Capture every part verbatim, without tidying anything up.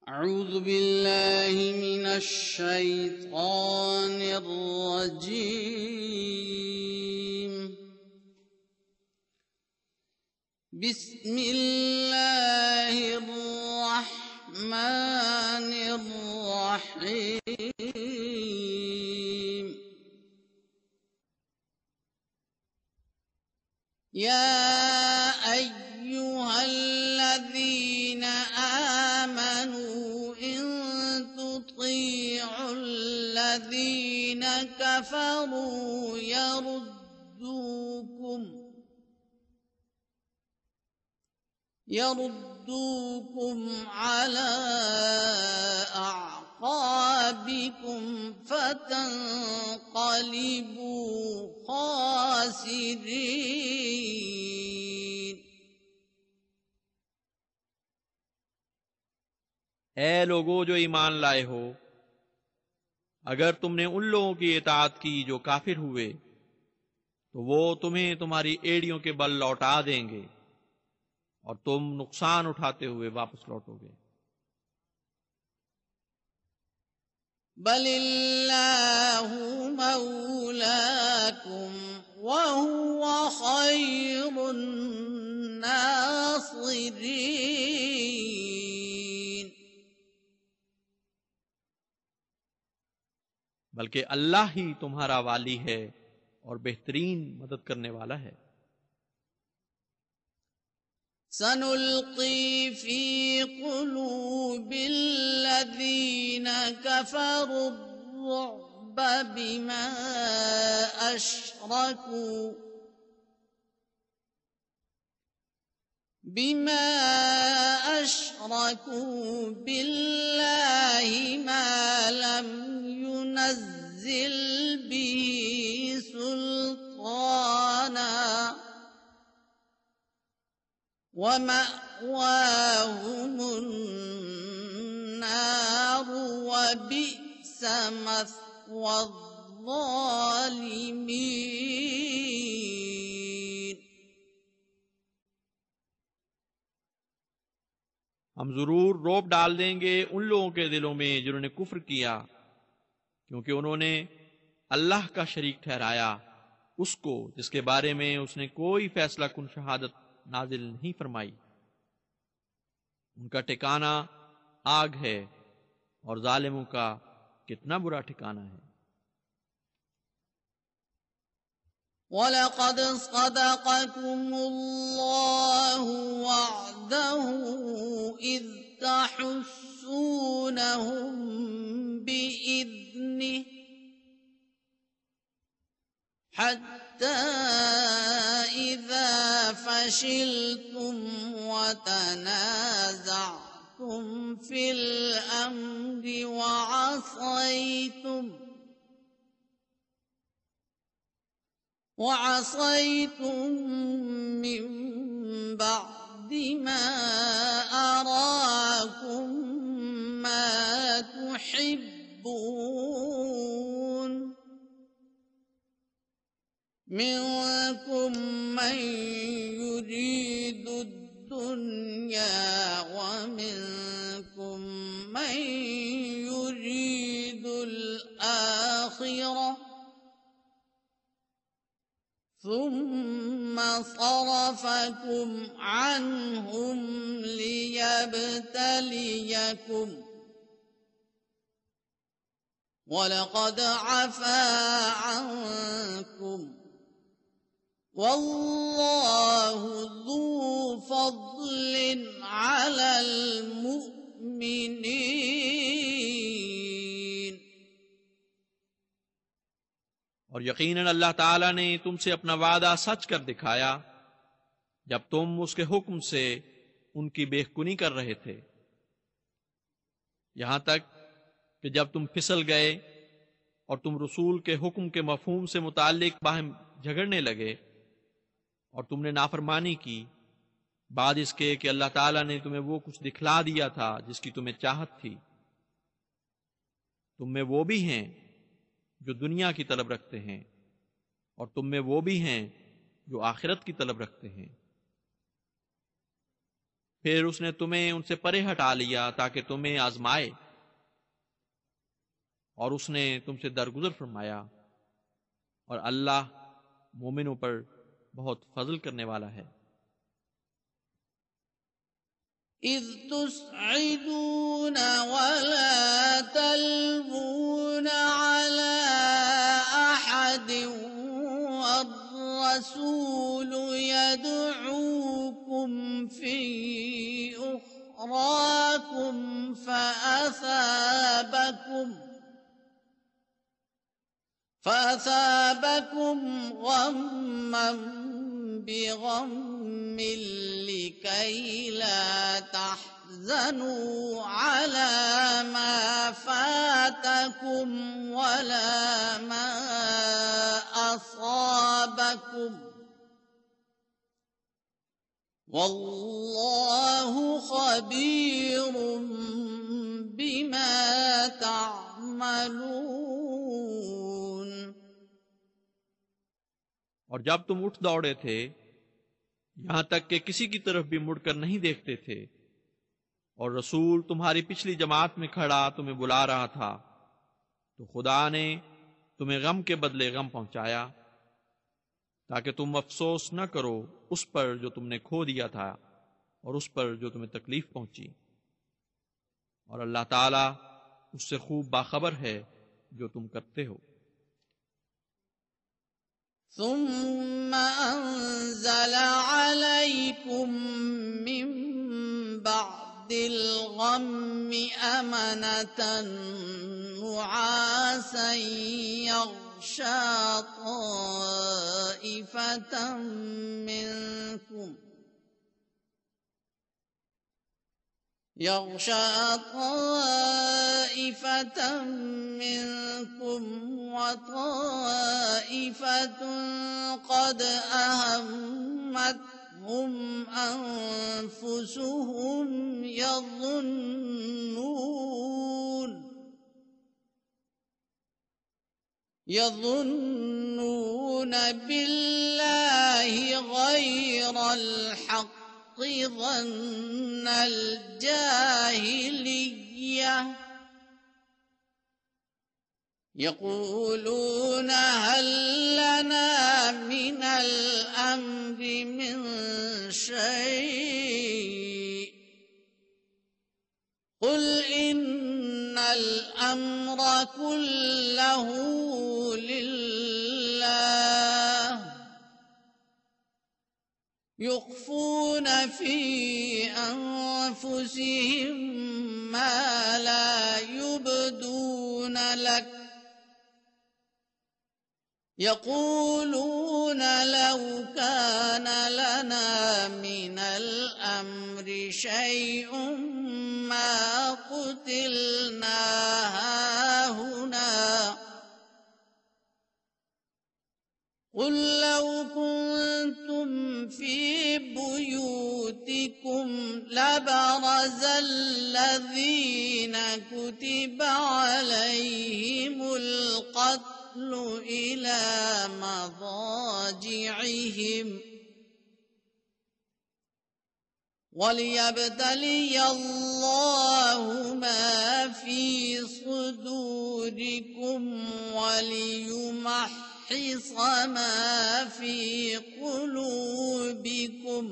अऊज़ु बिल्लाहि मिनश शैतानिर रजीम। बिस्मिल्लाहिर रहमानिर रहीम। या अय्युहल्लज़ीना आमनू इन तुतीउल्लज़ीना कफ़रू यरुद्दूकुम यरुद्दूकुम अला अअक़ाबिकुम फतन्क़लिबू ख़ासिरीन। ऐ लोगो जो ईमान लाए हो, अगर तुमने उन लोगों की इताअत की जो काफिर हुए तो वो तुम्हें तुम्हारी एड़ियों के बल लौटा देंगे और तुम नुकसान उठाते हुए वापस लौटोगे। बलिल्लाहु मौलाकुम वहुवा खैरुन नासिरीन। बल्कि अल्लाह ही तुम्हारा वाली है और बेहतरीन मदद करने वाला है। सनुल्की फी क़ुलूबिल्लज़ीना कफ़रू अर्रुअब बिमा अशरकू बिमा अशरकू बिल्लाहि मा लम युनज़्ज़िल बिही सुल्ताना वमअवाहुमुन नार वबिअस मस्वज़्ज़ालिमीन। हम जरूर रौब डाल देंगे उन लोगों के दिलों में जिन्होंने कुफ्र किया, क्योंकि उन्होंने अल्लाह का शरीक ठहराया उसको जिसके बारे में उसने कोई फैसला कुन शहादत नाजिल नहीं फरमाई। उनका ठिकाना आग है और जालिमों का कितना बुरा ठिकाना है। वलक़द सदक़कुमुल्लाहु वअदहु इज़ तहुस्सूनहुम बिइज़निहि हत्ता इज़ा फशिलतुम वतनाज़अतुम फिल अम्रि वअसैतुम वअसैतुम मिन बअदि मा अराकुम मा तुहिब्बून मिनकुम मन युरीदु दुन्या व मिनकुम मन युरीदुल आखिरह सुम्मा सरफकुम अन्हुम लियब्तलियकुम वलक़द अफ़ा अन्कुम वल्लाहु ज़ू फ़ज़्लिन अलल मुअ्मिनीन। और यकीनन अल्लाह ताला ने तुमसे अपना वादा सच कर दिखाया जब तुम उसके हुक्म से उनकी बेखुनी कर रहे थे, यहां तक कि जब तुम फिसल गए और तुम रसूल के हुक्म के मफहूम से मुताल्लिक बाहम झगड़ने लगे और तुमने नाफरमानी की बाद इसके कि अल्लाह ताला ने तुम्हें वो कुछ दिखला दिया था जिसकी तुम्हें चाहत थी। तुम में वो भी हैं जो दुनिया की तलब रखते हैं और तुम में वो भी हैं जो आखिरत की तलब रखते हैं। फिर उसने तुम्हें उनसे परे हटा लिया ताकि तुम्हें आजमाए, और उसने तुमसे दरगुजर फरमाया, और अल्लाह मोमिनों पर बहुत फजल करने वाला है। इज़ तुस्इदून वला तल्वून अला अहदिन वर्रसूल यदऊकुम फी उखराकुम फअसाबकुम फअसाबकुम गम्मन बिगम्म लिकै ला तहज़नू अला मा फातकुम वला मा असाबकुम वल्लाहु खबीरुम बिमा तअमलून। और जब तुम उठ दौड़े थे, यहां तक कि किसी की तरफ भी मुड़कर नहीं देखते थे, और रसूल तुम्हारी पिछली जमात में खड़ा तुम्हें बुला रहा था, तो खुदा ने तुम्हें गम के बदले गम पहुंचाया, ताकि तुम अफसोस न करो उस पर जो तुमने खो दिया था और उस पर जो तुम्हें तकलीफ पहुंची। और अल्लाह ताला उससे खूब बाखबर है जो तुम करते हो। सुम्मा अंज़ल अलैकुम मिन बअदिल गम्मि अमनतन नुआसन यग़शा ताइफतम मिनकुम यग़शा ताइफतम मिनकुम व ताइफतुन क़द अहम्मतहुम अन्फुसुहुम यज़ुन्नून यज़ुन्नून बिल्लाहि गैरल हक़्क़ ज़न्नल जाहिलिय्यह यक़ूलून हल लना मिनल अम्रि मिन शै' क़ुल इन्नल अम्रा कुल्लहु लिल्लाह युख़्फ़ून फ़ी अन्फ़ुसिहिम मा ला युब्दून लक यक़ूलून लौ कान लना मिनल अम्रि शै'उम मा क़ुतिलना हाहुना क़ुल लौ कुन्तुम फ़ी बुयूतिकुम लबरज़ल लज़ीन कुतिबा अलैहिमुल क़त्लु इला मज़ाजि'िहिम वलियब्तलियल्लाहु मा फ़ी सुदूरिकुम वलियुमह्हिस मा फ़ी क़ुलूबिकुम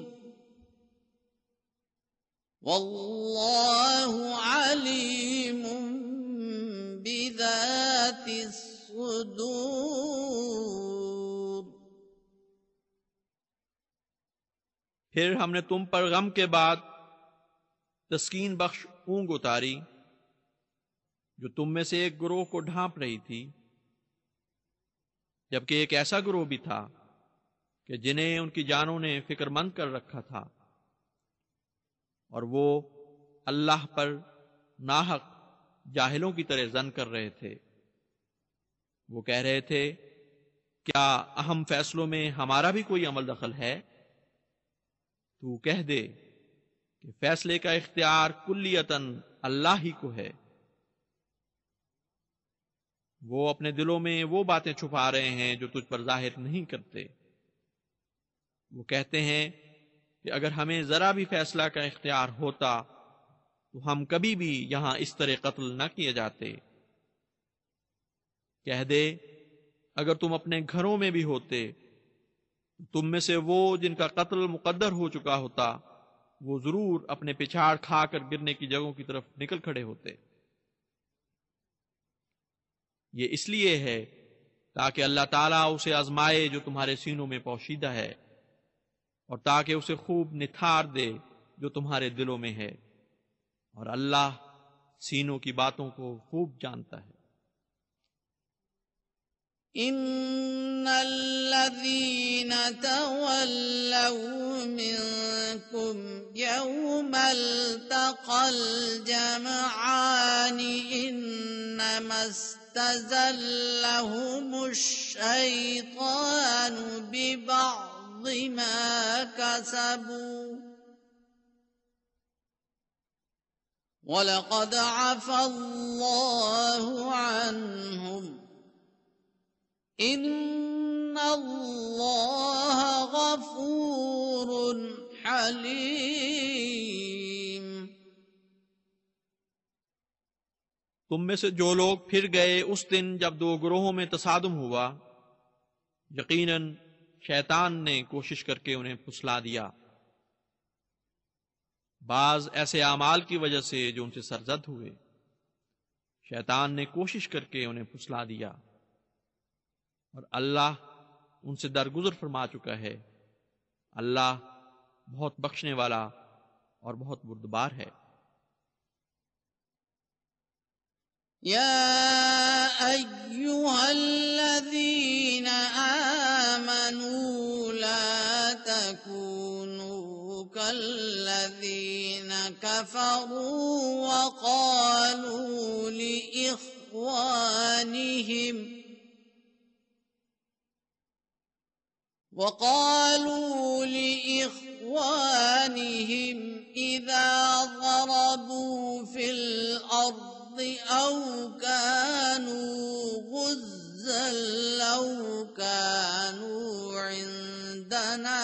वल्लाहु अलीमुम बिज़ातिस सुदूर। फिर हमने तुम पर गम के बाद तस्कीन बख्श ऊंग उतारी, जो तुम में से एक गिरोह को ढांप रही थी, जबकि एक ऐसा गिरोह भी था कि जिन्हें उनकी जानों ने फिक्रमंद कर रखा था, और वो अल्लाह पर नाहक जाहिलों की तरह जन कर रहे थे। वो कह रहे थे, क्या अहम फैसलों में हमारा भी कोई अमल दखल है? तू कह दे कि फैसले का इख्तियार कुल्लियतन अल्लाह ही को है। वो अपने दिलों में वो बातें छुपा रहे हैं जो तुझ पर जाहिर नहीं करते। वो कहते हैं, कि अगर हमें जरा भी फैसला का इख्तियार होता तो हम कभी भी यहां इस तरह कत्ल न किए जाते। कह दे, अगर तुम अपने घरों में भी होते तो तुम में से वो जिनका कत्ल मुकद्दर हो चुका होता वो जरूर अपने पिछाड़ खाकर गिरने की जगहों की तरफ निकल खड़े होते। ये इसलिए है ताकि अल्लाह ताला उसे आजमाए जो तुम्हारे सीनों में पोशीदा है, और ताकि उसे खूब निथार दे जो तुम्हारे दिलों में है, और अल्लाह सीनों की बातों को खूब जानता है। इन्नल्लज़ीन तवल्लव मिनकुम यौमल तक़ल जमआनि इन्नमस्तज़ल्लहुमुश शैतानु बिबअज़ि मा कसबू वलक़द अफ़ल्लाहु अन्हुम इन्नल्लाह गफूरुन हलीम। तुम में से जो लोग फिर गए उस दिन जब दो ग्रोहों में तसादुम हुआ, यकीनन शैतान ने कोशिश करके उन्हें फुसला दिया, बाज ऐसे आमाल की वजह से जो उनसे सरजद हुए। शैतान ने कोशिश करके उन्हें फुसला दिया और अल्लाह उनसे दरगुजर फरमा चुका है। अल्लाह बहुत बख्शने वाला और बहुत बुर्दबार है। या अय्युहल्लज़ीन आमनू ला तकूनू कल्लज़ीन कफरू वक़ालू लिइख्वानिहिम وقالوا لإخوانهم إذا ضربوا في الأرض أو كانوا غزا لو كانوا عندنا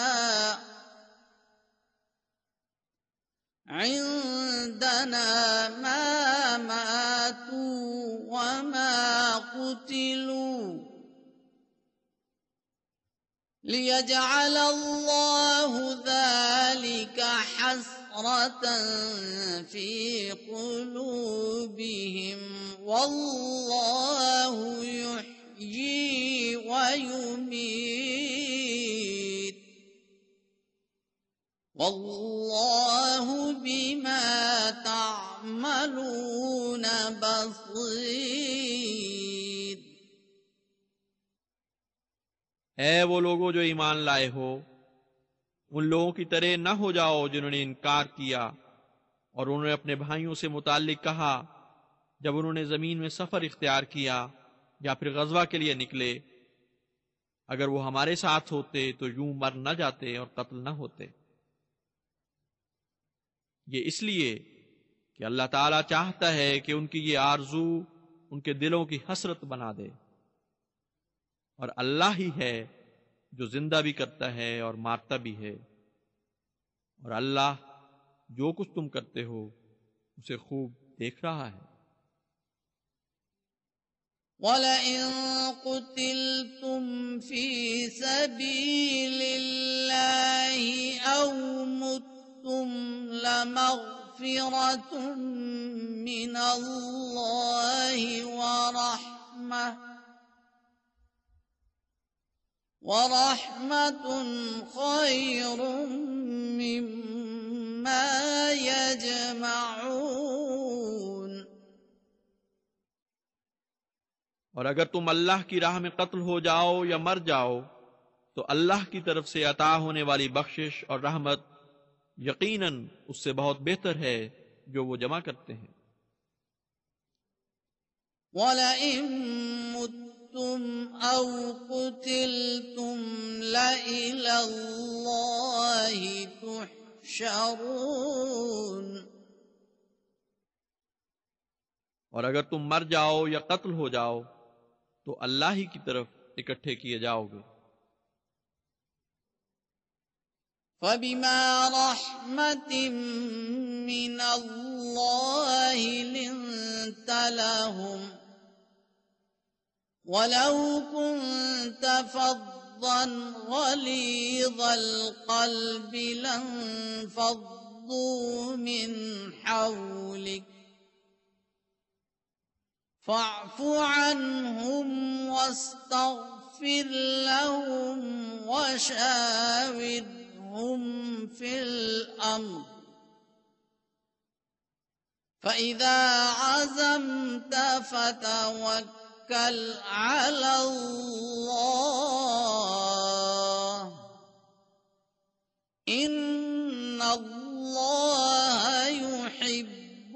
عندنا ما ماتوا وما قتلوا ليجعل الله ذلك حسرة في قلوبهم والله يحيي ويميت والله بما تعملون بصير। ऐ वो लोगों जो ईमान लाए हो, उन लोगों की तरह न हो जाओ जिन्होंने इनकार किया और उन्होंने अपने भाइयों से मुताल्लिक कहा जब उन्होंने जमीन में सफर इख्तियार किया या फिर गजवा के लिए निकले, अगर वो हमारे साथ होते तो यूं मर न जाते और कत्ल न होते। ये इसलिए कि अल्लाह ताला चाहता है कि उनकी ये आरजू उनके दिलों की हसरत बना दे, और अल्लाह ही है जो जिंदा भी करता है और मारता भी है, और अल्लाह जो कुछ तुम करते हो उसे खूब देख रहा है। वलइन कुतिल्तुम फी सबीलिल्लाहि औ मुत्तुम लमग़फ़िरतुम मिनल्लाहि व रहमह वरहमतुन खैरुम मिम्मा यजमऊन। और अगर तुम अल्लाह की राह में कत्ल हो जाओ या मर जाओ तो अल्लाह की तरफ से अता होने वाली बख्शिश और रहमत यकीनन उससे बहुत बेहतर है जो वो जमा करते हैं। वलइन मुत्तुम औ कुतिल्तुम लइलल्लाहि तुहशरून। और अगर तुम मर जाओ या कत्ल हो जाओ तो अल्लाह ही की तरफ इकट्ठे किए जाओगे। فبما رحمة من الله لنت لهم ولو كنت فظا غليظ القلب لانفضوا من حولك فاعف عنهم واستغفر لهم وشاورهم في الأمر فإذا عزمت فتوكل على الله إن الله يحب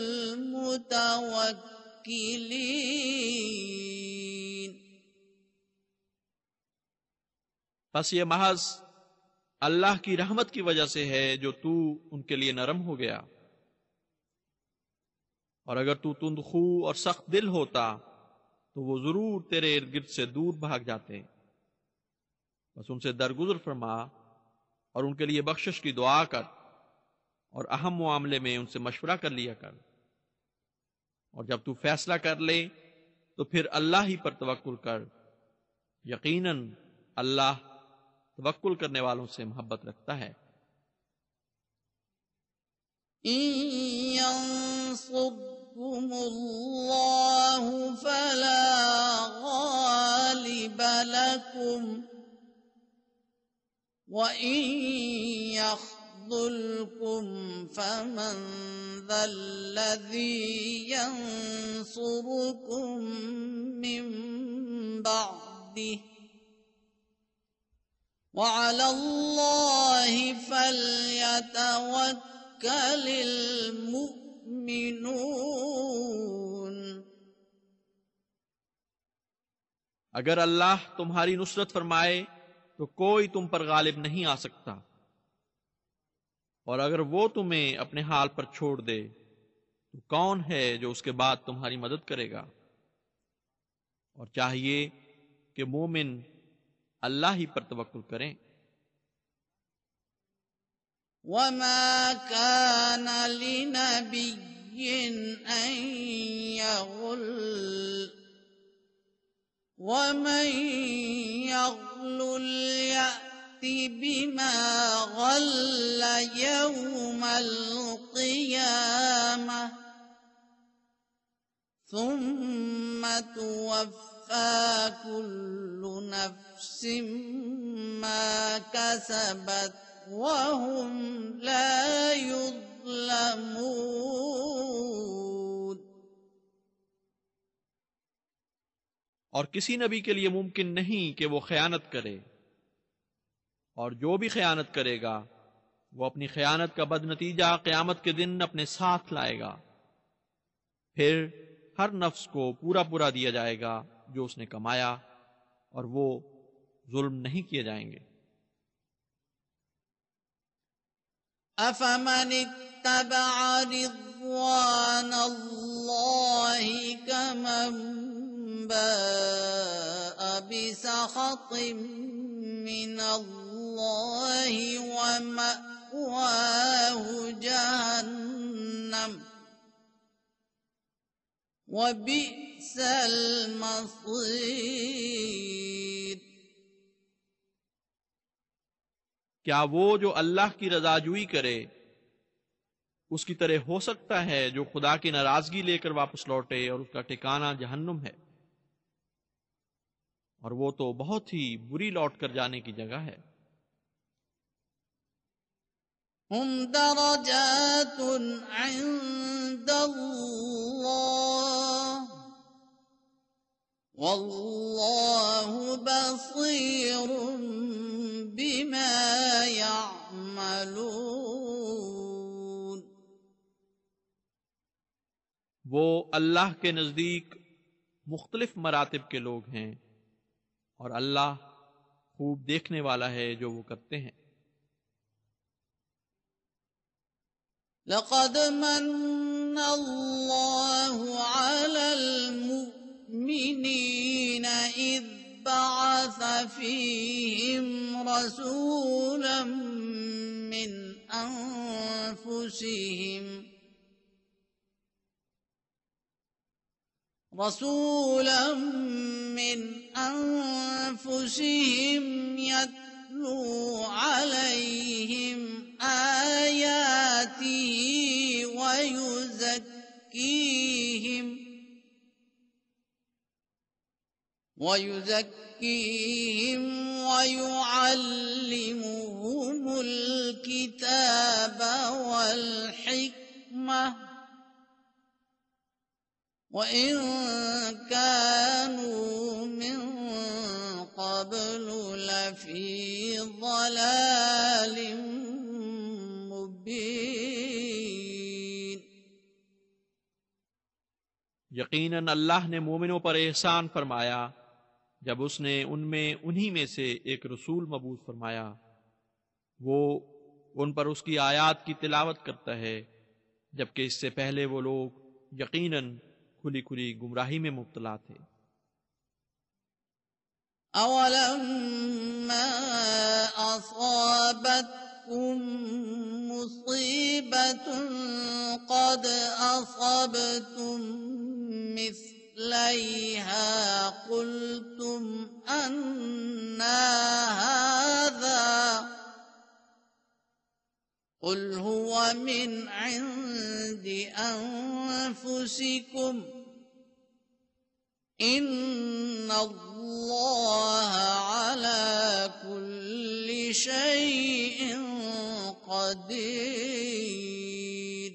المتوكلين. बस ये महज अल्लाह की रहमत की वजह से है जो तू उनके लिए नरम हो गया, और अगर तू तुंदखू और सख्त दिल होता तो वो जरूर तेरे इर्द गिर्द से दूर भाग जाते। बस उनसे दरगुजर फरमा और उनके लिए बख्शिश की दुआ कर, और अहम मामले में उनसे मशवरा कर लिया कर, और जब तू फैसला कर ले तो फिर अल्लाह ही पर तवक्कुल कर। यकीनन अल्लाह तवक्कुल करने वालों से मोहब्बत रखता है। यंसुरकुमुल्लाहु फला गालिब लकुम व इन यख्ज़ुलकुम फमन ज़ल्लज़ी यंसुरुकुम मिन बअदिह वअला अल्लाहि फल्यतवक्कलिल मुमिनून। अगर अल्लाह तुम्हारी नुसरत फरमाए तो कोई तुम पर गालिब नहीं आ सकता, और अगर वो तुम्हें अपने हाल पर छोड़ दे तो कौन है जो उसके बाद तुम्हारी मदद करेगा। और चाहिए कि मोमिन अल्लाह ही पर तवक्कुल करें। वमा कान लिनबिय्यिन अन यग़ुल वमन यग़लुल यअति बिमा गल्ल यौमल क़ियामह सुम्म तुवफ़्फ़ा कुल्लु नफ्सिम मा कसबत वहुम ला युज़्लमून। और किसी नबी के लिए मुमकिन नहीं कि वो खयानत करे, और जो भी खयानत करेगा वो अपनी खयानत का बदनतीजा क़यामत के दिन अपने साथ लाएगा। फिर हर नफ्स को पूरा पूरा दिया जाएगा जो उसने कमाया, और वो जुल्म नहीं किए जाएंगे। अफमन इत्तबअ रिज़वान अल्लाहि कमन बाअ बिसख़तिन मिन अल्लाहि व मअवाहु जहन्नम व बि'सल मसीर। क्या वो जो अल्लाह की रजाजुई करे उसकी तरह हो सकता है जो खुदा की नाराजगी लेकर वापस लौटे और उसका ठिकाना जहन्नुम है, और वो तो बहुत ही बुरी लौट कर जाने की जगह है। हुम दरजातुन इंदल्लाह वल्लाहु बसीरुम बिमा यअमलून। वो अल्लाह के नजदीक मुख्तलिफ मरातिब के लोग हैं, और अल्लाह खूब देखने वाला है जो वो करते हैं। लक़द मन्ना अल्लाहु अलल मुमिनीन इज़ बअस फ़ीहिम रसूलन أنفسهم رسولا من أنفسهم يتلو عليهم آياته ويزكيهم ويزكيهم ويعلمهم الكتاب والحكمة وإن كانوا من قبل لفي ضلال मुबीन। यकीनन अल्लाह ने मोमिनों पर एहसान फरमाया जब उसने उनमें उन्हीं में से एक रसूल मबूस फरमाया। वो उन पर उसकी आयात की तिलावत करता है, जबकि इससे पहले वो लोग यकीनन खुली खुली गुमराही में मुब्तला थे। अवलम्मा असाबतकुम मुसीबतुन क़द असबतुम मिस्लैहा क़ुल्तुम अन्ना हाज़ा क़ुल हुव मिन इन्दि अन्फुसिकुम इन्नल्लाह अला कुल्लि शैइन क़दीर।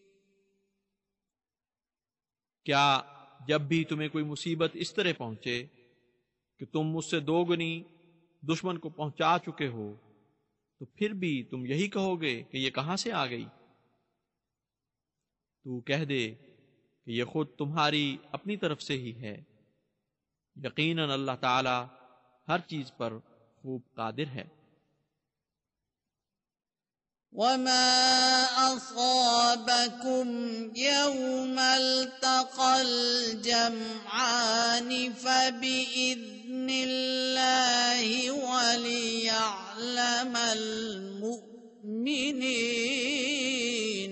क्या जब भी तुम्हें कोई मुसीबत इस तरह पहुंचे कि तुम मुझसे दोगुनी दुश्मन को पहुंचा चुके हो, तो फिर भी तुम यही कहोगे कि ये कहां से आ गई? तू कह दे कि ये खुद तुम्हारी अपनी तरफ से ही है। यकीनन अल्लाह ताला हर चीज पर खूब कादिर है। वमा असाबकुम यौमल तक़ल जमआनि फबिइज़्निल्लाहि वलियअलमल मुमिनीन।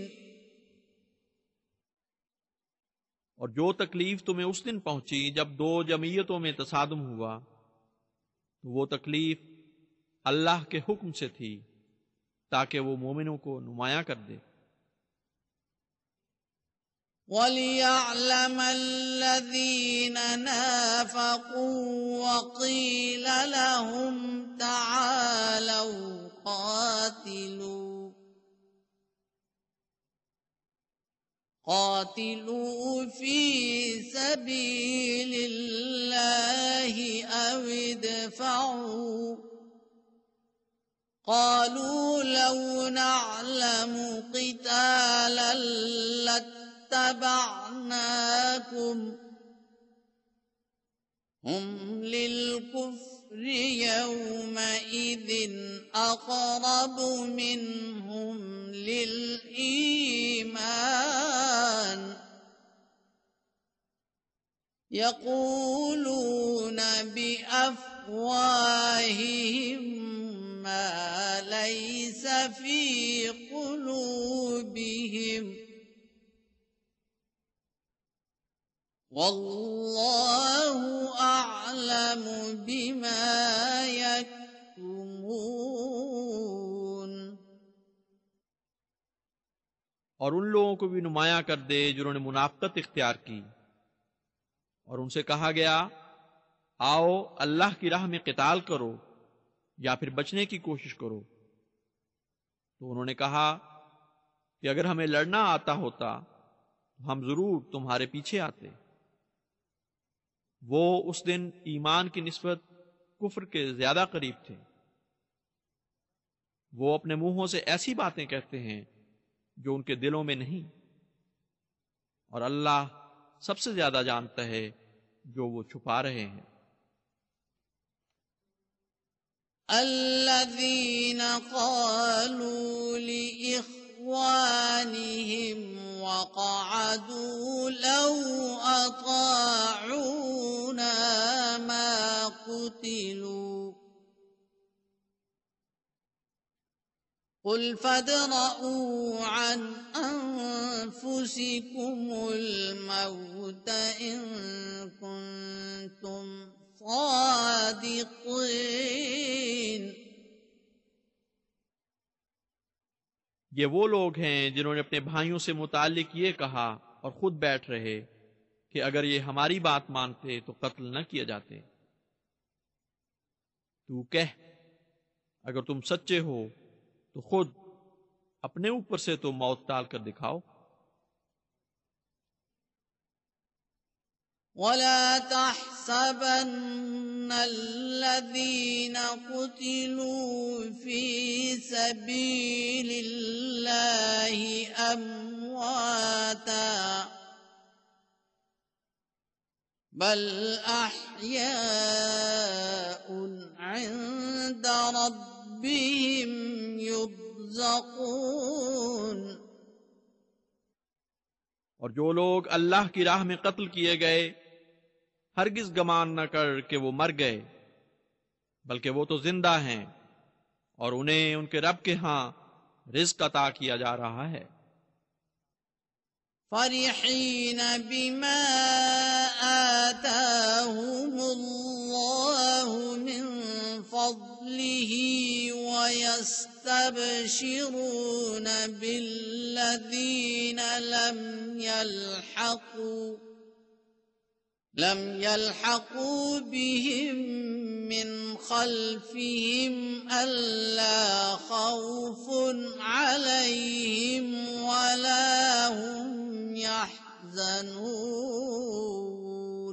और जो तकलीफ तुम्हें उस दिन पहुंची जब दो जमीयतों में तसादुम हुआ, तो वो तकलीफ अल्लाह के हुक्म से थी ताकि वो मोमिनों को नुमाया कर दे। वलियअलमल्लज़ीन नाफ़क़ू वक़ील लहुम तआलौ क़ातिलू قاتلوا في سبيل الله أو ادفعوا قالوا لو نعلم قتالا لاتبعناكم هم للكفر يومئذ أقرب منهم للإيمان يقولون بأفواههم ما ليس في قلوبهم والله أعلم بما يكتمون। और उन लोगों को भी नुमाया कर दे जिन्होंने मुनाफकत इख्तियार की और उनसे कहा गया, आओ अल्लाह की राह में क़िताल करो या फिर बचने की कोशिश करो। तो उन्होंने कहा कि अगर हमें लड़ना आता होता तो हम जरूर तुम्हारे पीछे आते। वो उस दिन ईमान की निस्बत कुफ्र के ज्यादा करीब थे। वो अपने मुंहों से ऐसी बातें कहते हैं जो उनके दिलों में नहीं, और अल्लाह सबसे ज्यादा जानता है जो वो छुपा रहे हैं। الذين قالوا لإخوانهم وقعدوا لو أطاعونا ما قتلوا قل فادرءوا عن أنفسكم الموت إن كنتم صادقين ये वो लोग हैं जिन्होंने अपने भाइयों से मुताल्लिक ये कहा और खुद बैठ रहे कि अगर ये हमारी बात मानते तो कत्ल न किए जाते। तू कह, अगर तुम सच्चे हो तो खुद अपने ऊपर से तो मौत टाल कर दिखाओ। ولا تحسبن الذين قتلوا في سبيل الله أمواتا بل أحياء عند ربهم يرزقون और जो लोग अल्लाह की राह में कत्ल किए गए हरगिज गमान न कर कि वो मर गए, बल्कि वो तो जिंदा हैं और उन्हें उनके रब के हां रिज़्क अता किया जा रहा है। फरिहीन बिमा आताहुमुल्लाहु मिन फज़लिही व यस्तबशिरून बिल्लज़ीन लम यल्हक़ू लम यल्हक़ू बिहिम मिन खल्फिहिम अल्ला खौफुन अलैहिम वला हुम यहज़नून।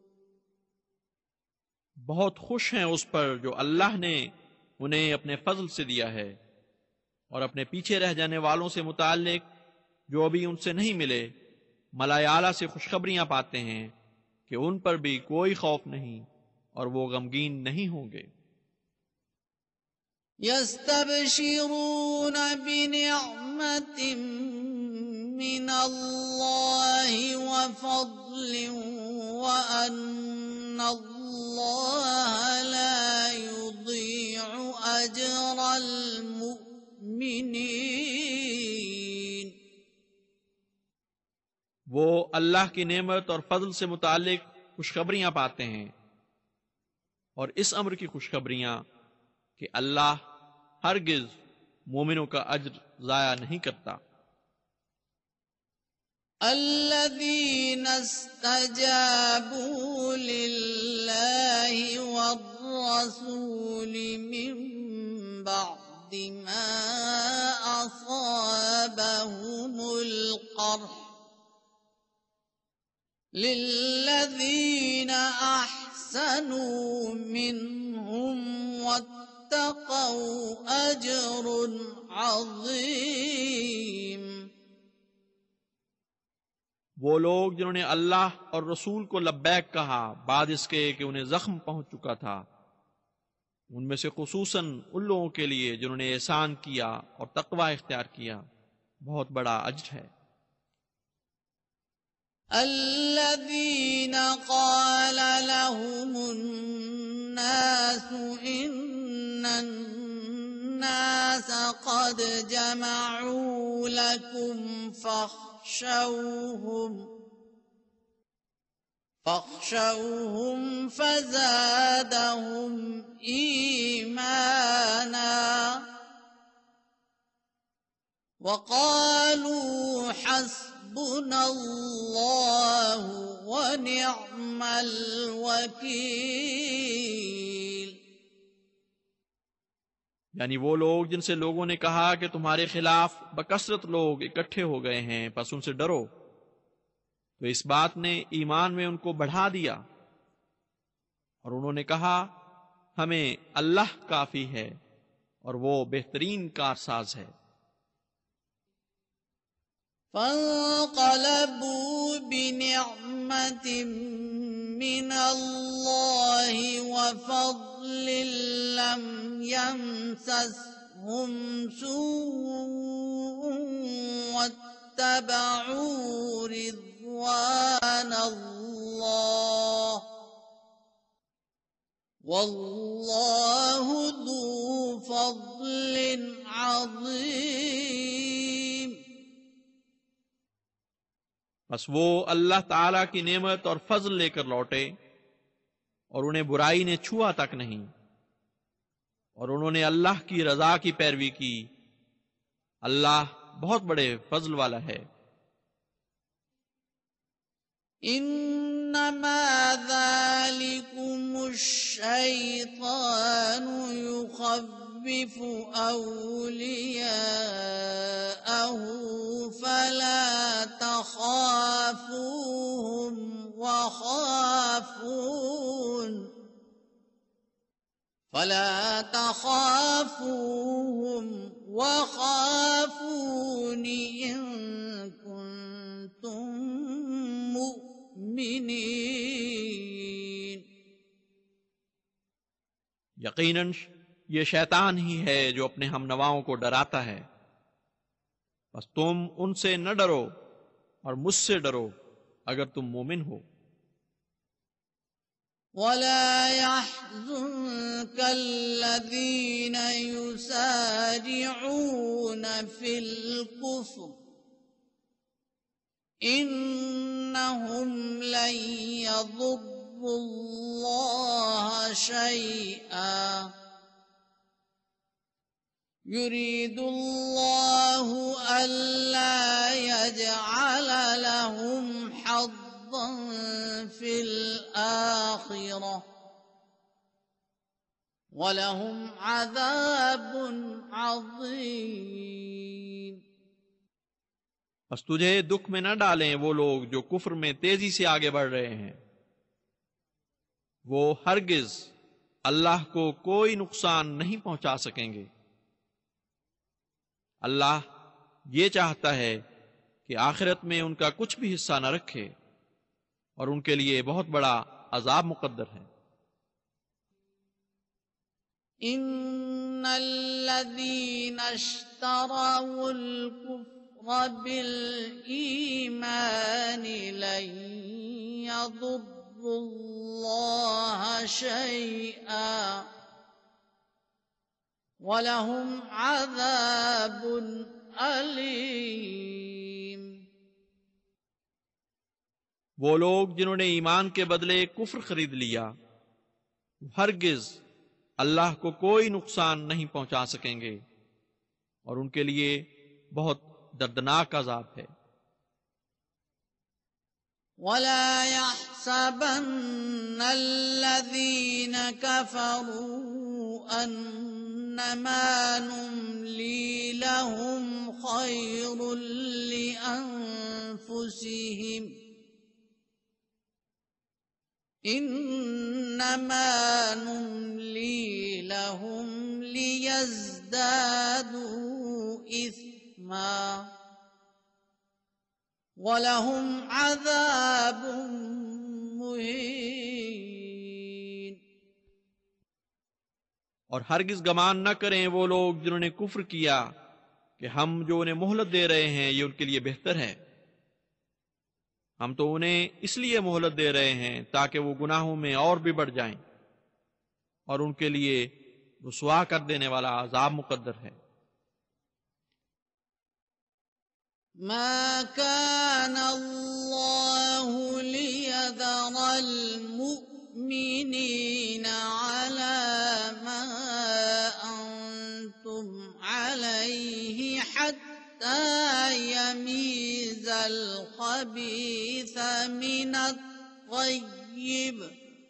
बहुत खुश हैं उस पर जो अल्लाह ने उन्हें अपने फजल से दिया है, और अपने पीछे रह जाने वालों से मुताल्लिक जो अभी उनसे नहीं मिले मलाए आला से खुशखबरियां पाते हैं कि उन पर भी कोई खौफ नहीं और वो गमगीन नहीं होंगे। यस्तबशिरून बिनिअमतिन मिनल्लाहि व फज़लिन व अन्नल्लाह ला युज़ीअु अजरल मुमिनीन। वो अल्लाह की नेमत और फजल से मुतालिक खुशखबरियां पाते हैं, और इस अम्र की खुशखबरियां कि अल्लाह हरगिज मोमिनों का अज्र जाया नहीं करता। अल्लज़ीना इस्तजाबू लिल्लाहि वर्रसूलि मिन बअदि मा असाबहुमुल क़र्ह लिल्लज़ीना अहसनू मिनहुम वत्तक़ौ अज्रुन अज़ीम। वो लोग जिन्होंने अल्लाह और रसूल को लब्बैक कहा बाद इसके कि उन्हें जख्म पहुंच चुका था, उनमें से खुसूसन उन लोगों के लिए जिन्होंने एहसान किया और तक़वा इख्तियार किया, बहुत बड़ा अज्र है। अल्लज़ीना क़ाल लहुमुन नासु इन्नन नास क़द जमअू लकुम फख्शौहुम फख्शौहुम फज़ादहुम ईमाना वक़ालू हस्बुनल्लाहु व निअमल वकील। यानी वो लोग जिनसे लोगों ने कहा कि तुम्हारे खिलाफ बकसरत लोग इकट्ठे हो गए हैं, बस उनसे डरो, तो इस बात ने ईमान में उनको बढ़ा दिया, और उन्होंने कहा हमें अल्लाह काफी है और वो बेहतरीन कारसाज है। फंक़लबू बिनिअमतिन मिनल्लाहि व फ़ज़लिन लम यमससहुम सू'उन वत्तबअू रिज़वानल्लाह वल्लाहु ज़ू फ़ज़लिन अज़ीम। बस वो अल्लाह ताला की नेमत और फजल लेकर लौटे और उन्हें बुराई ने छुआ तक नहीं, और उन्होंने अल्लाह की रजा की पैरवी की। अल्लाह बहुत बड़े फजल वाला है। इन्नमा ज़ालिकुमुश शैतानु युख़व्विफु औलियाअहु फला तख़ाफ़ूहुम वख़ाफ़ून फला तख़ाफ़ूहुम वख़ाफ़ूनी इन कुन्तुम मुमिनीन। यकीनन ये शैतान ही है जो अपने हमनवाओं को डराता है। बस तुम उनसे न डरो और मुझसे डरो अगर तुम मोमिन हो। वला यहज़ुनकल्लज़ीन युसारिऊन फिल कुफ्र इन्नहुम लन यज़ुर्रुल्लाह शैआ युरीदुल्लाहु अल्ला यजअल लहुम हज़्ज़न फिल आखिरह वलहुम अज़ाबुन अज़ीम। बस तुझे दुख में न डालें वो लोग जो कुफ्र में तेजी से आगे बढ़ रहे हैं। वो हरगिज अल्लाह को कोई नुकसान नहीं पहुंचा सकेंगे। अल्लाह ये चाहता है कि आखिरत में उनका कुछ भी हिस्सा न रखे और उनके लिए बहुत बड़ा अजाब मुकद्दर है। इन्नल्लज़ीना इश्तरौल कुफ्र बिल ईमानि लन यज़ुर्रुल्लाह शैआ वलहुम अज़ाबुन अलीम। वो लोग जिन्होंने ईमान के बदले कुफ्र खरीद लिया हरगिज अल्लाह को कोई नुकसान नहीं पहुंचा सकेंगे और उनके लिए बहुत दर्दनाक अजाब है। वला यहसबन्नल्लज़ीन कफरू अन्नमा नुम्ली लहुम खैरुल लिअन्फुसिहिम इन्नमा नुम्ली लहुम लियज़दादू इस्मा वलहुम अज़ाबुम मुहीन। और हरगिज गमान न करें वो लोग जिन्होंने कुफ्र किया कि हम जो उन्हें मोहलत दे रहे हैं ये उनके लिए बेहतर है। हम तो उन्हें इसलिए मोहलत दे रहे हैं ताकि वो गुनाहों में और भी बढ़ जाएं और उनके लिए रुसवा कर देने वाला अजाब मुकद्दर है। मा कान अल्लाहु लियज़रल मुमिनीना अला मा अंतुम अलैहि हत्ता यमीज़ल खबीस मिनत तय्यिब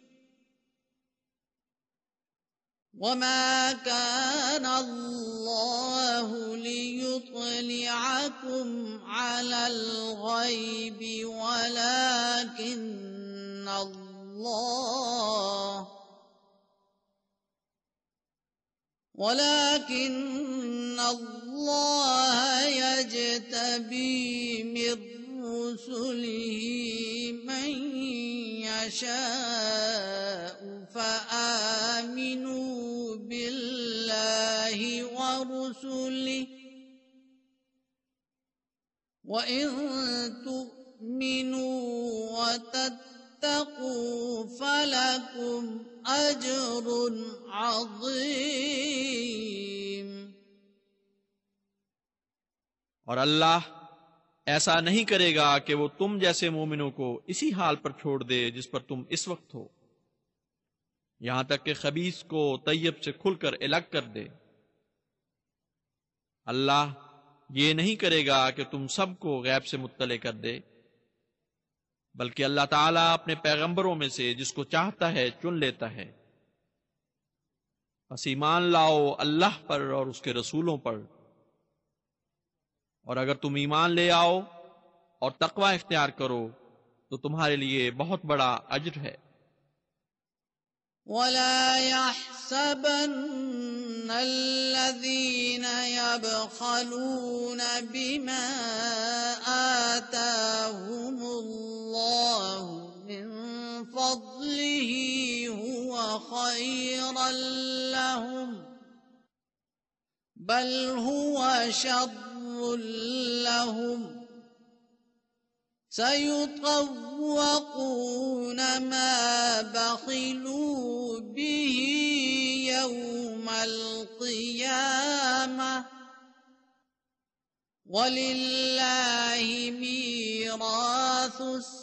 वमा कान अल्लाहु लियुत्लिअकुम अलल गैबि वलाकिन्न अल्लाह वलाकिन्न अल्लाह यज्तबी मिर रुसुलिहि मन यशाअ फआमिनू बिल्लाहि व रुसुलिहि व इन तु'मिनू व तत्तकू फलकुम अज्रुन अज़ीम। और अल्लाह ऐसा नहीं करेगा कि वो तुम जैसे मोमिनों को इसी हाल पर छोड़ दे जिस पर तुम इस वक्त हो, यहां तक कि खबीस को तैयब से खुलकर अलग कर दे। अल्लाह ये नहीं करेगा कि तुम सबको गैब से मुत्तले कर दे, बल्कि अल्लाह ताला अपने पैगंबरों में से जिसको चाहता है चुन लेता है। बस ईमान लाओ अल्लाह पर और उसके रसूलों पर, और अगर तुम ईमान ले आओ और तकवा इख्तियार करो तो तुम्हारे लिए बहुत बड़ा अज्र है। वला यहसबन्न अल्लज़ीना यबखलून बिमा आताहुमुल्लाहु मिन फज़लिही हुवा खैरन लहुम बल हुवा शर्रुन लहुम सयुतव्वक़ून मा बख़िलू बिही यौमल क़ियामह वलिल्लाहि मीरासुस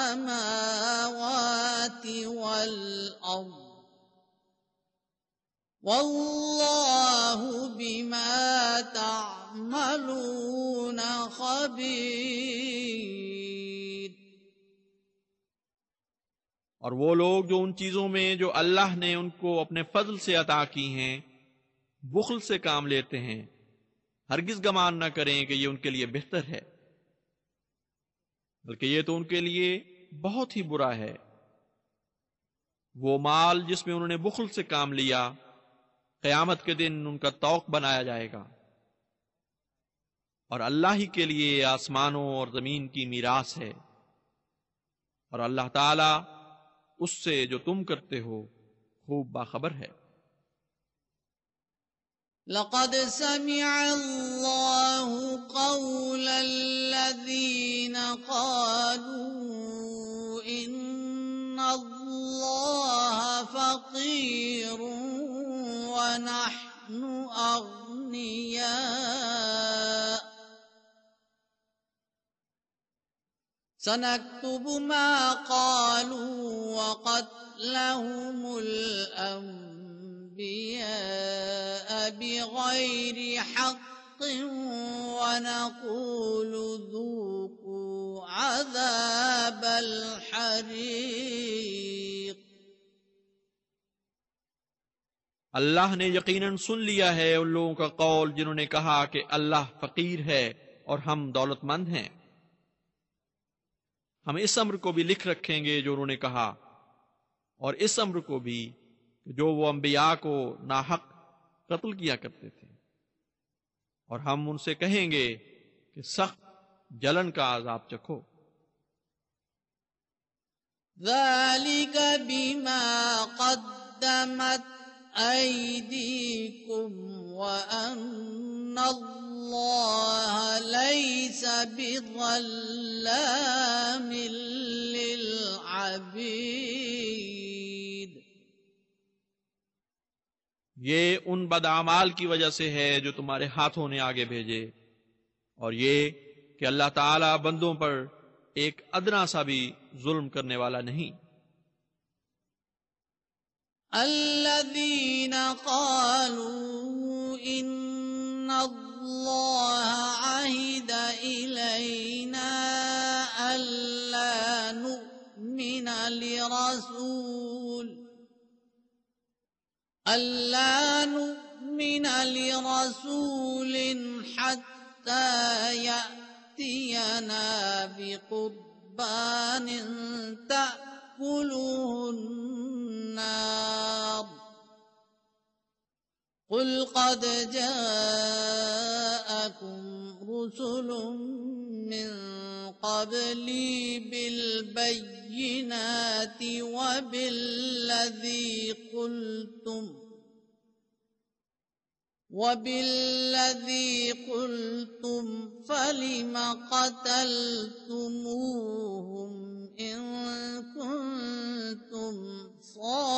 समावाति वल अर्द वल्लाहु बिमा तअमलून खबीर। और वो लोग जो उन चीजों में जो अल्लाह ने उनको अपने फजल से अता की हैं बुख्ल से काम लेते हैं, हरगिज गमान न करें कि ये उनके लिए बेहतर है, बल्कि ये तो उनके लिए बहुत ही बुरा है। वो माल जिसमें उन्होंने बुख्ल से काम लिया क़यामत के दिन उनका तौक बनाया जाएगा, और अल्लाह ही के लिए आसमानों और जमीन की मीरास है, और अल्लाह ताला उससे जो तुम करते हो खूब बाखबर है। लक़द समिअ अल्लाहु क़ौलल्लज़ीन क़ालू इन्नल्लाह फ़क़ीरुन व नहनु अग़निया सनक्तुबु मा क़ालू व क़त्लहुमुल अंबिया बिग़ैरि हक़्क़िन व नक़ूलु ज़ूक़ू अज़ाबल हरीक़। अल्लाह ने यकीनन सुन लिया है उन लोगों का कौल जिन्होंने कहा कि अल्लाह फकीर है और हम दौलतमंद हैं। हम इस अम्र को भी लिख रखेंगे जो उन्होंने कहा, और इस अम्र को भी जो वो अंबिया को नाहक कत्ल किया करते थे, और हम उनसे कहेंगे कि सख्त जलन का अजाब चखो। ज़ालिक बिमा क़द्दमत ऐदीकुम व अन्नल्लाह लैस बिज़ल्लामिल लिल अबीद। ये उन बदआमाल की वजह से है जो तुम्हारे हाथों ने आगे भेजे, और ये कि अल्लाह ताला बंदों पर एक अदना सा भी जुल्म करने वाला नहीं। अल्लज़ीना क़ालू इन्नल्लाह अहिदा इलैना अल्ला नु'मिना लिरसूल अल्ला नु'मिना लिरसूलिन हत्ता यअतियना बिक़ुर्बानिन तअकुलुहुन नार क़ुल क़द जाअकुम रुसुलुम मिन क़ब्ली बिलबय्यिनाति व बिल्लज़ी क़ुल्तुम वबिल्लज़ी क़ुल्तुम फलिम क़तलतुमूहुम इन कुन्तुम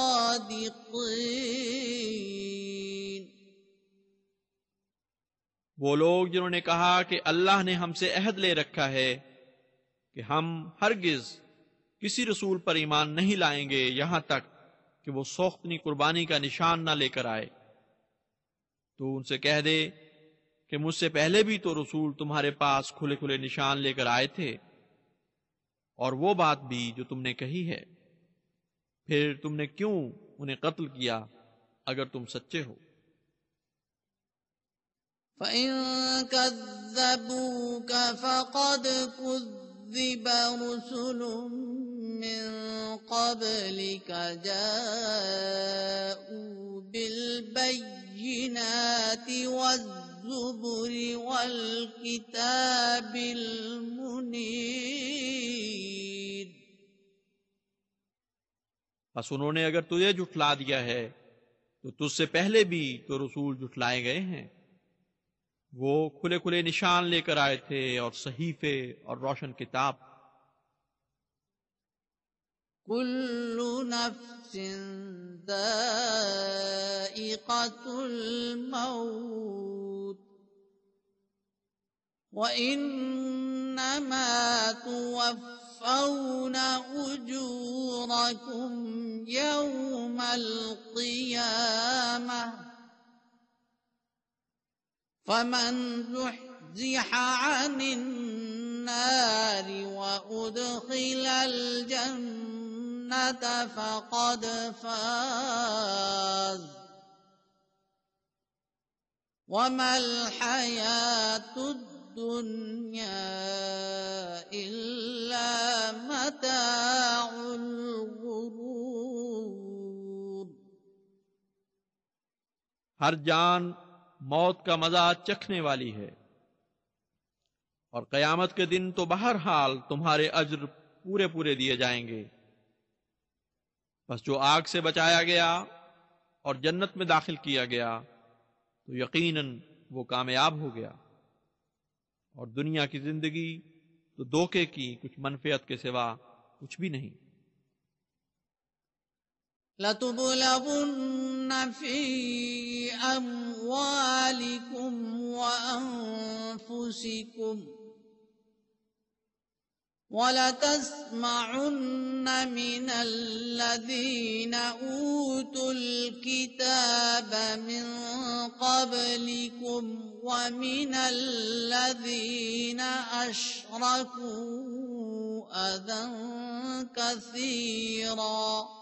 सादिक़ीन। वो लोग जिन्होंने कहा कि अल्लाह ने हमसे अहद ले रखा है कि हम हरगिज किसी रसूल पर ईमान नहीं लाएंगे यहां तक कि वो सोख्तनी कुर्बानी का निशान ना लेकर आए, तो उनसे कह दे कि मुझसे पहले भी तो रसूल तुम्हारे पास खुले खुले निशान लेकर आए थे, और वो बात भी जो तुमने कही है, फिर तुमने क्यों उन्हें कत्ल किया अगर तुम सच्चे हो। फ़इन कज़्ज़बूक फ़क़द कुज़्ज़िब रुसुलुम मिन क़ब्लिक जाऊ बिलबय्यिनाति वज़्ज़ुबुरि वल्किताबिल मुनीर। बस उन्होंने अगर तुझे झुठला दिया है तो तुझसे पहले भी तो रसूल झुठलाए गए हैं। वो खुले खुले निशान लेकर आए थे और सहीफे और रोशन किताब। कुल्लु नफ्सिन ज़ाइक़तुल मौत व इन्नमा तुवफ़्फ़ौना उजूरकुम यौमल क़ियामह फमन ज़ुहज़िह अनिन नारि व उदख़िलल जन्नत फ़क़द फ़ाज़ वमल हयातुद दुनिया इल्ला मताउल गुरूर। हर जान मौत का मजा चखने वाली है, और कयामत के दिन तो बहरहाल तुम्हारे अज्र पूरे पूरे दिए जाएंगे। बस जो आग से बचाया गया और जन्नत में दाखिल किया गया तो यकीनन वो कामयाब हो गया, और दुनिया की जिंदगी तो धोखे की कुछ मनफियत के सिवा कुछ भी नहीं। लतुबलगुन्न फी अम्वालिकुम व अनफुसिकुम वलतस्मउन्न मिनल्लज़ीन ऊतुल किताब मिन क़ब्लिकुम व मिनल्लज़ीन अशरकू अज़न कसीरा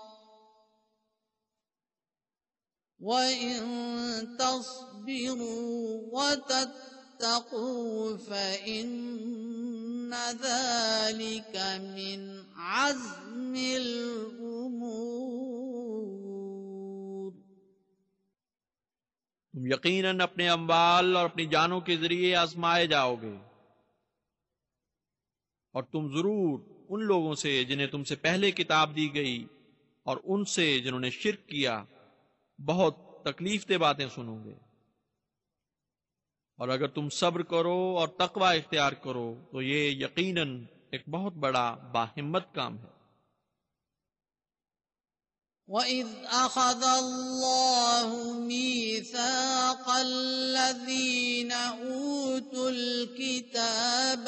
वइन तस्बिरू वतत्तकू फ़इन्न ज़ालिक मिन अज़्मिल उमूर। तुम यकीनन अपने अम्वाल और अपनी जानों के जरिए आजमाए जाओगे, और तुम जरूर उन लोगों से जिन्हें तुमसे पहले किताब दी गई और उनसे जिन्होंने शिर्क किया बहुत तकलीफ दे बातें सुनोगे। और अगर तुम सब्र करो और तकवा इख्तियार करो तो ये यकीनन एक बहुत बड़ा बाहिम्मत काम है। वइज़ अख़ज़ल्लाहु मीसाक़ल्लज़ीना ऊतुल किताब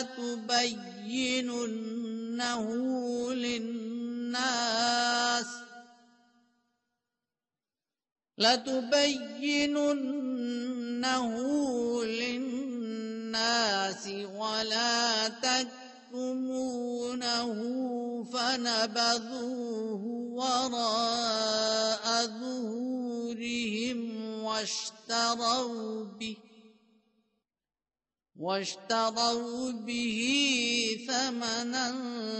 लतुबय्यिनुन्नहु लिन्नास लतुबय्यिनुन्नहु लिन्नास वला तक्तुमूनहु फनबذूहु वराअ ज़ुहूरिहिम वश्तरौ बिहि वश्तरौ बिहि थमनन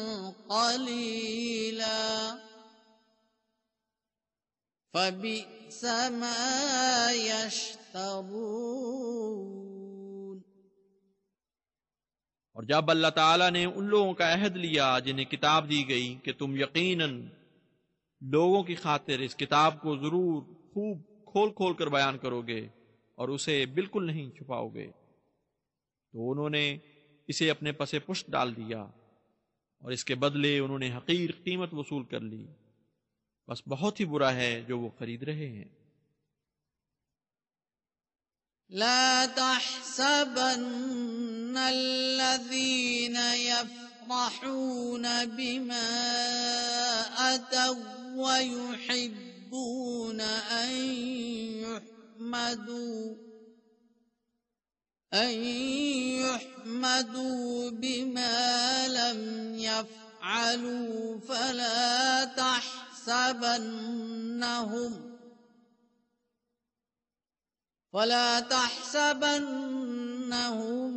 क़लीला फबिअस मा यश्तरून। और जब अल्लाह ताला ने उन लोगों का अहद लिया जिन्हें किताब दी गई कि तुम यकीनन लोगों की खातिर इस किताब को जरूर खूब खोल खोल कर बयान करोगे और उसे बिल्कुल नहीं छुपाओगे, तो उन्होंने इसे अपने पसे पुष्ट डाल दिया और इसके बदले उन्होंने हकीर कीमत वसूल कर ली। बस बहुत ही बुरा है जो वो खरीद रहे हैं। لا تحسبن الذين يفرحون بما أتوا ويحبون أن يحمدوا أن يحمدوا بما لم يفعلوا فلا تحسبنهم فلا تحسبنهم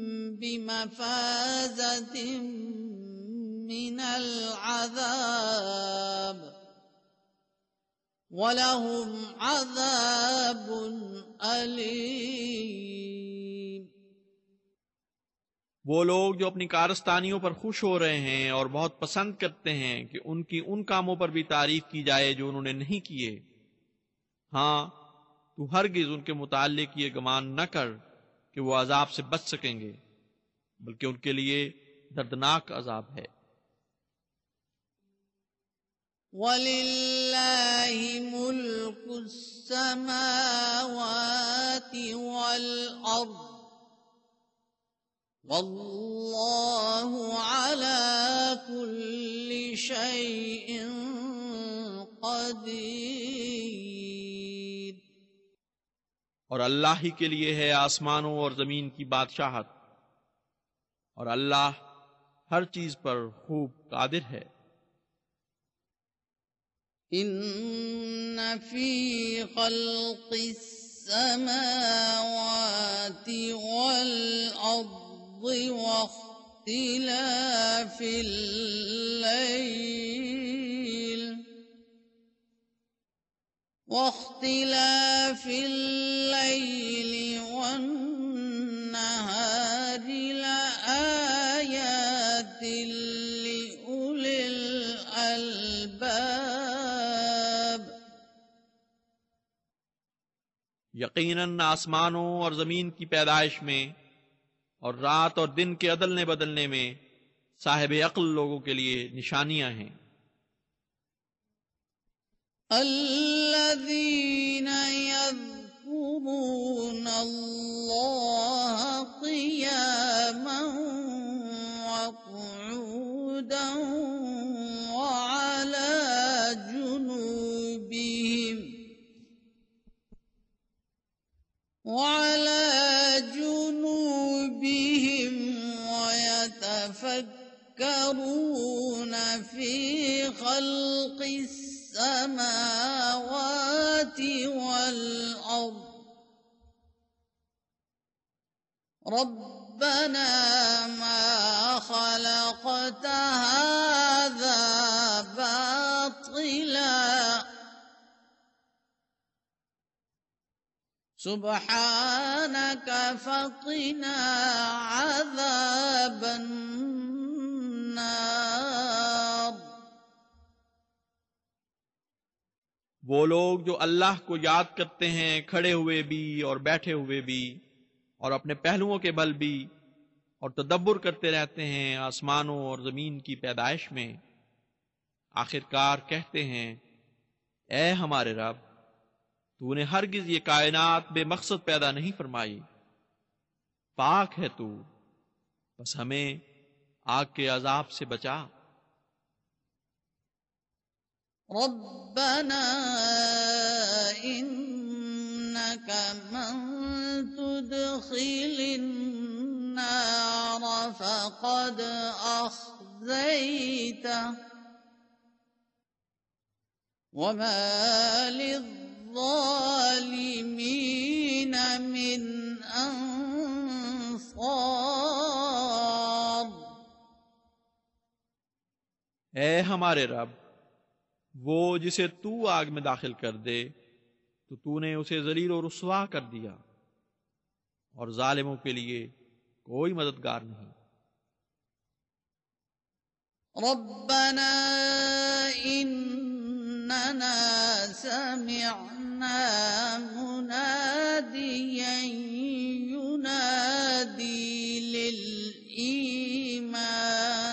بمفازة من العذاب ولهم عذاب أليم। वो लोग जो अपनी कारस्तानियों पर खुश हो रहे हैं और बहुत पसंद करते हैं कि उनकी उन कामों पर भी तारीफ की जाए जो उन्होंने नहीं किए, हाँ, तू हरगिज उनके मुताल्लिक ये गुमान न कर कि वो अजाब से बच सकेंगे, बल्कि उनके लिए दर्दनाक अजाब है। वलिल्लाहि मुल्कुस समावाति वल अर्द वल्लाहु अला कुल्लि शैइन क़दीर। और अल्लाह ही के लिए है आसमानों और जमीन की बादशाहत, और अल्लाह हर चीज पर खूब कादिर है। इन्न फी खल्क़िस समावाति वल अर्दि वख्तिलाफिल लैल वख्तिलाफिल लैलि वन्नहारि लआयातिल लिउलिल अलबाब। यकीनन आसमानों और जमीन की पैदाइश में और रात और दिन के अदलने बदलने में साहिब अक्ल लोगों के लिए निशानियां हैं। अल्लज़ीना यज़्कुरूना अल्लाह क़ियामन व क़ुऊदन व अला जुनूबिहिम व अला जुनूबिहिम व यतफक्करूना फ़ी ख़ल्क़िस समावाति वल अर्द रब्बना मा खलक़त हाज़ा बातिला सुब्हानक फ़क़िना अज़ाबन नार। वो लोग जो अल्लाह को याद करते हैं खड़े हुए भी और बैठे हुए भी और अपने पहलुओं के बल भी, और तदब्बुर करते रहते हैं आसमानों और जमीन की पैदाइश में, आखिरकार कहते हैं, ए हमारे रब, तूने हरगिज ये कायनात बेमकसद पैदा नहीं फरमाई, पाक है तू, बस हमें आग के अजाब से बचा। रब्बना इन्नक मन तुदखिलिन नार फक़द अख़ज़ैतह वमा लिज़्ज़ालिमीन मिन अंसार। ए हमारे रब, वो जिसे तू आग में दाखिल कर दे तो तूने उसे जलील और रुस्वा कर दिया, और जालिमों के लिए कोई मददगार नहीं। रब्बना इन्नना समिअना मुनादियन युनादी लिल ईमान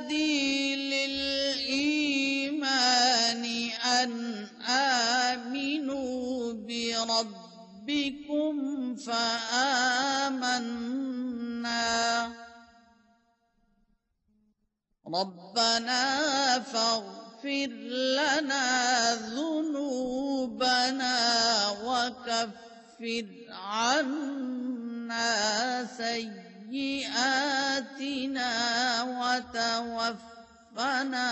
युनादी लिल ईमान अन आमिनू بربكم فآمنا ربنا فاغفر لنا ذنوبنا وكفر عنا سيئاتنا وتوفنا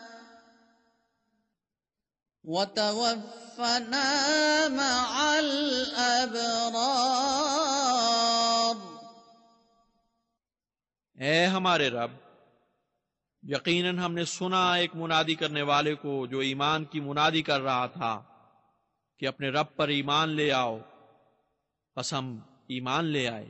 وتوفنا مع الأبرار। ए हमारे रब, यकीनन हमने सुना एक मुनादी करने वाले को जो ईमान की मुनादी कर रहा था कि अपने रब पर ईमान ले आओ, बस हम ईमान ले आए।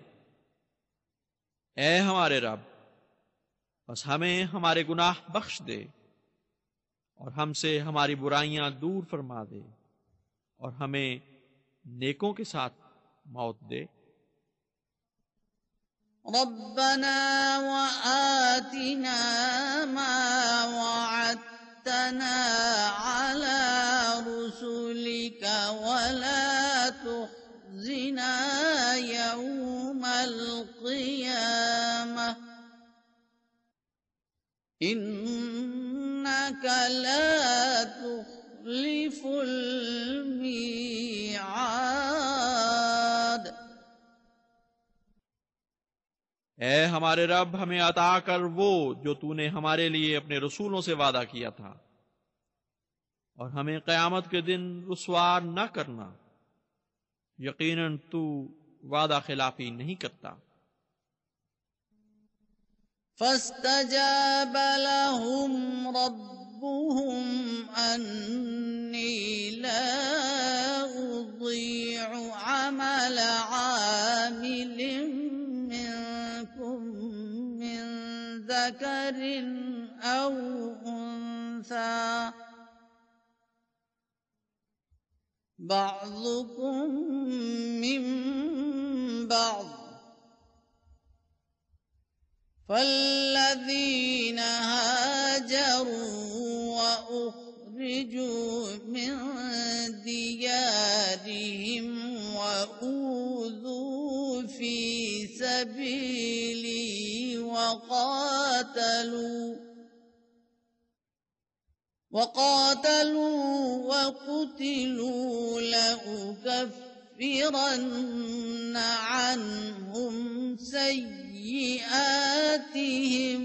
ए हमारे रब, बस हमें हमारे गुनाह बख्श दे और हमसे हमारी बुराइयां दूर फरमा दे और हमें नेकों के साथ मौत दे। रब्बना व आतिना मा वअदतना अला रुसुलिका वला तुखज़िना यौमल क़ियामह इन्नका ला तुख़्लिफ़ुल मीआद। ए हमारे रब, हमें अता कर वो जो तूने हमारे लिए अपने रसूलों से वादा किया था और हमें क़यामत के दिन रुसवा न करना। यकीनन तू वादा खिलाफी नहीं करता। फस्तजाब लहुम रब्बुहुम अन्नी ला उज़ीअु अमल आमिलिन मिनकुम मिन ज़करिन औ उन्सा बअज़ुकुम मिन बअज़ فالذين هاجروا وأخرجوا من ديارهم وأوذوا في سبيلي وقاتلوا وقاتلوا وقتلوا لأكفرن عنهم سيئاتهم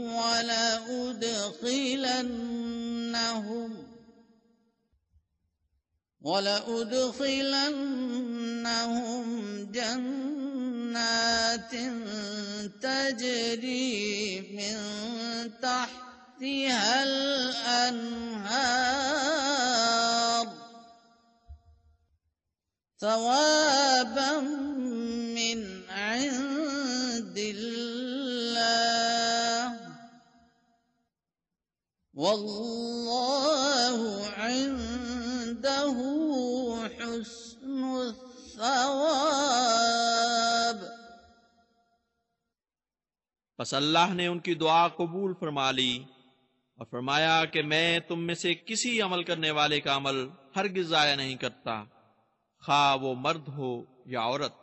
ولأدخلنهم ولأدخلنهم جنات تجري من تحتها الأنهار ثوابا من عند الله والله عنده حسن الثواب। बस अल्लाह ने उनकी दुआ कबूल फरमा ली और फरमाया कि मैं तुम में से किसी अमल करने वाले का अमल हरगिज़ ज़ाया नहीं करता, खा वो मर्द हो या औरत।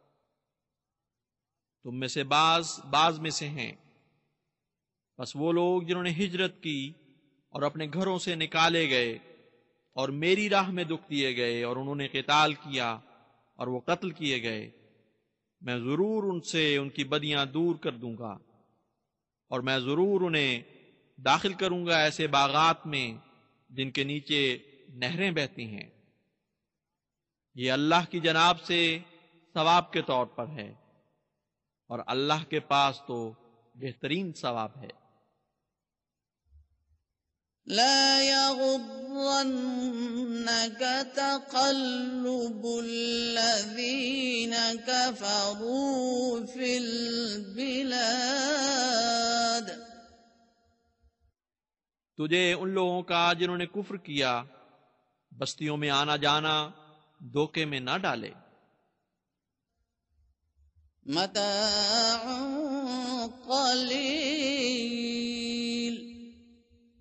तुम में से बाज बाज में से हैं। बस वो लोग जिन्होंने हिजरत की और अपने घरों से निकाले गए और मेरी राह में दुख दिए गए और उन्होंने क़िताल किया और वो कत्ल किए गए, मैं जरूर उनसे उनकी बदियां दूर कर दूंगा और मैं जरूर उन्हें दाखिल करूंगा ऐसे बागात में जिनके नीचे नहरें बहती हैं। ये अल्लाह की जनाब से सवाब के तौर पर है और अल्लाह के पास तो बेहतरीन सवाब है। ला यग़ुर्रन्नक तक़ल्लुबुल्लज़ीन कफ़रू फ़िल बिलाद। तुझे उन लोगों का जिन्होंने कुफ्र किया बस्तियों में आना जाना धोखे में न डाले। मताउन क़लील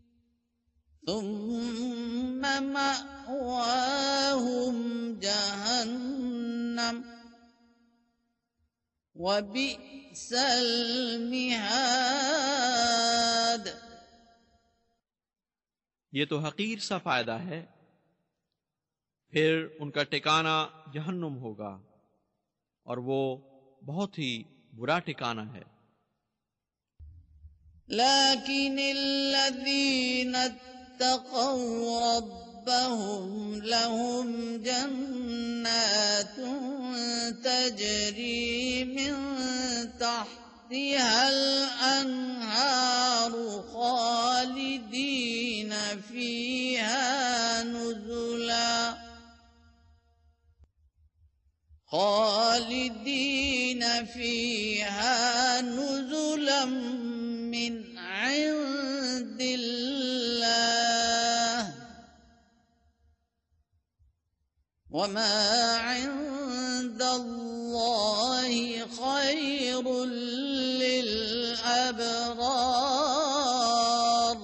सुम्मा मअवाहुम जहन्नम वबिअसल मिहाद। ये तो हकीर सा फायदा है। फिर उनका ठिकाना जहन्नुम होगा और वो बहुत ही बुरा ठिकाना है। लाकिनिल्लज़ीना इत्तक़ौ रब्बहुम लहुम जन्नातुन तजरी मिन तहतिहल अन्हारु खालिदीन फीहा नुज़ुला खालिदीन फीहा नुज़ुलम मिन इंदिल्लाह वमा इंदल्लाहि खैरुल लिल अबरार।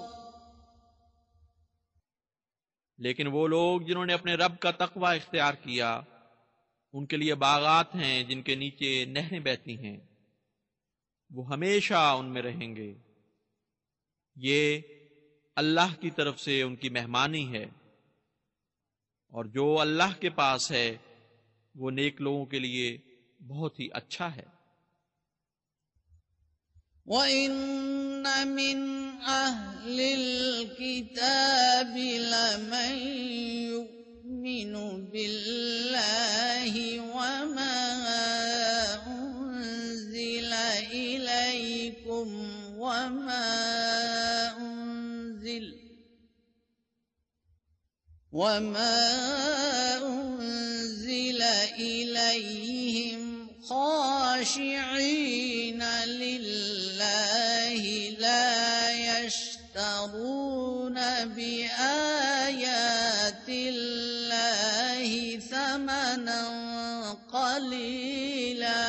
लेकिन वो लोग जिन्होंने अपने रब का तकवा इख्तियार किया, उनके लिए बागात हैं जिनके नीचे नहरें बहती हैं, वो हमेशा उनमें रहेंगे। ये अल्लाह की तरफ से उनकी मेहमानी है, और जो अल्लाह के पास है वो नेक लोगों के लिए बहुत ही अच्छा है। वइन्न मिन अहलिल किताबि लमन युमिनु बिल्लाहि वमा उन्जिला इलैकुम वमा उन्जिल वमा उन्जिला इलैहिम खाशिईन लिल्लाहि ला यश्तरून बिआयातिल्लाहि समनन क़लीला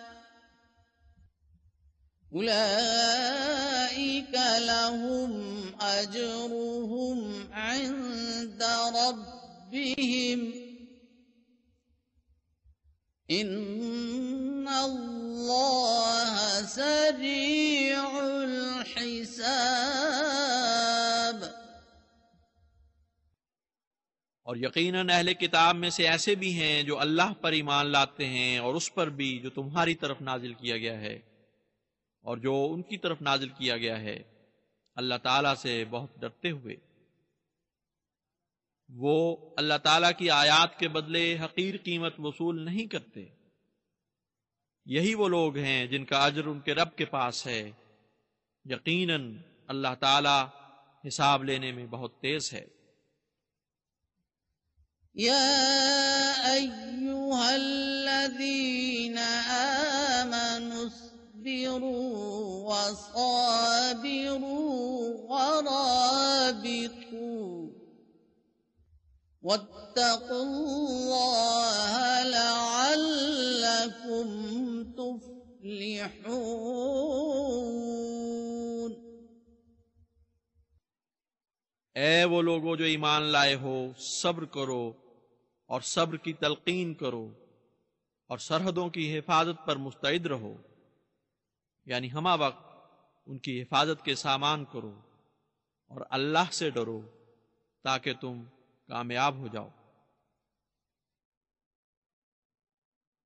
उलाइक लहुम अजरुहुम इंद रब्बिहिम इन्नल्लाह सरीउल हिसाब। और यकीनन अहले किताब में से ऐसे भी हैं जो अल्लाह पर ईमान लाते हैं और उस पर भी जो तुम्हारी तरफ नाजिल किया गया है और जो उनकी तरफ नाजिल किया गया है, अल्लाह ताला से बहुत डरते हुए। वो अल्लाह ताला की आयात के बदले हकीर कीमत वसूल नहीं करते। यही वो लोग हैं जिनका अजर उनके रब के पास है। यकीनन अल्लाह ताला हिसाब लेने में बहुत तेज है। या अय्युहल्लज़ीना आमनु अस्बिरू वसाबिरू वराबितू वत्तकुल्लाह लअल्लकुम तुफ्लिहून। ऐ वो लोगों जो ईमान लाए हो, सब्र करो और सब्र की तलकीन करो और सरहदों की हिफाजत पर मुस्तैद रहो, यानी हमा वक्त उनकी हिफाजत के सामान करो और अल्लाह से डरो ताकि तुम कामयाब हो जाओ।